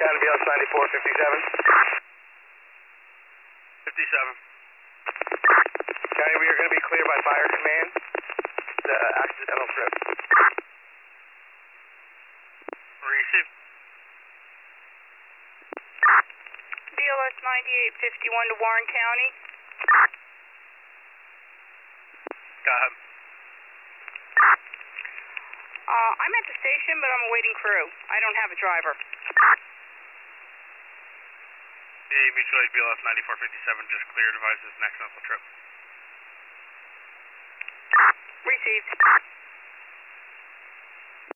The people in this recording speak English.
County BLS 9457. 57. County, we are going to be cleared by fire command. The accidental trip. Receive. BLS 9851 to Warren County. Go ahead. I'm at the station, but I'm awaiting crew. I don't have a driver. Yeah, mutual aid BLS 9457 just cleared. Advises an accidental trip. Received.